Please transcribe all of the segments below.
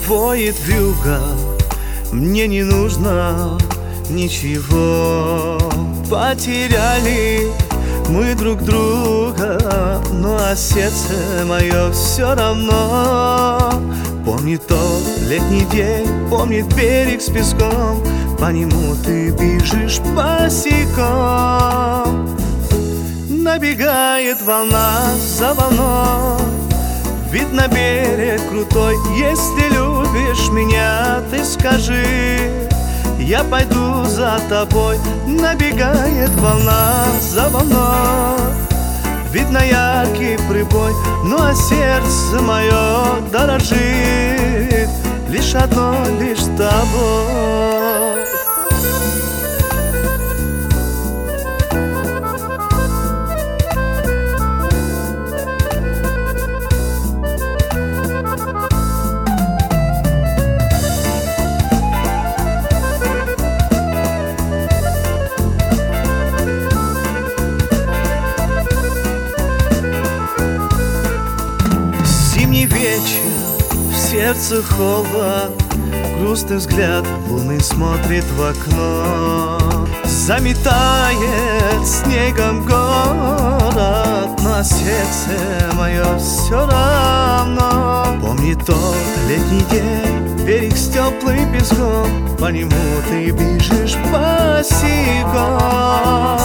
воет вьюга, мне не нужно ничего. Потеряли мы друг друга, ну а сердце мое все равно. Помнит тот летний день, помнит берег с песком, по нему ты бежишь босиком. Набегает волна за волной, вид на берег крутой. Если любишь меня, ты скажи, я пойду за тобой. Набегает волна за волной, вид на яркий прибой. Ну а сердце мое дорожит лишь одной, лишь тобой. Зимний вечер, в сердце холод, грустный взгляд луны смотрит в окно. Заметает снегом город, но сердце мое все равно. Помнит тот летний день, берег с теплым песком, по нему ты бежишь босиком.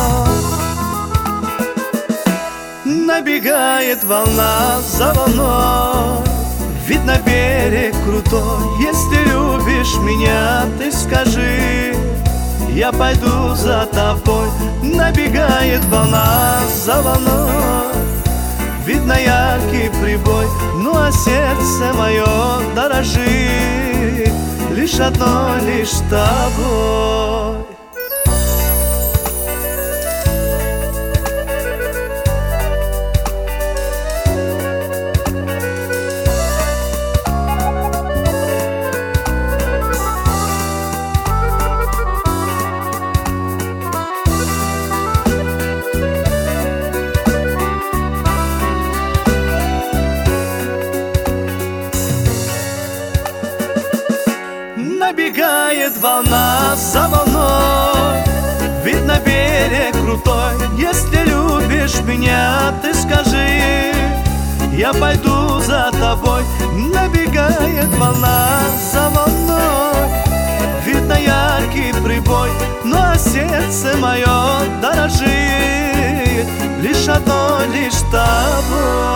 Набегает волна за волной, вид на берег крутой. Если любишь меня, ты скажи, я пойду за тобой. Набегает волна за волной, вид на яркий прибой. Ну а сердце мое дорожит лишь одной, лишь тобой. Набегает волна за волной, вид на берег крутой. Если любишь меня, ты скажи, я пойду за тобой. Набегает волна за волной, вид на яркий прибой. Ну а сердце мое дорожит лишь одной, лишь тобой.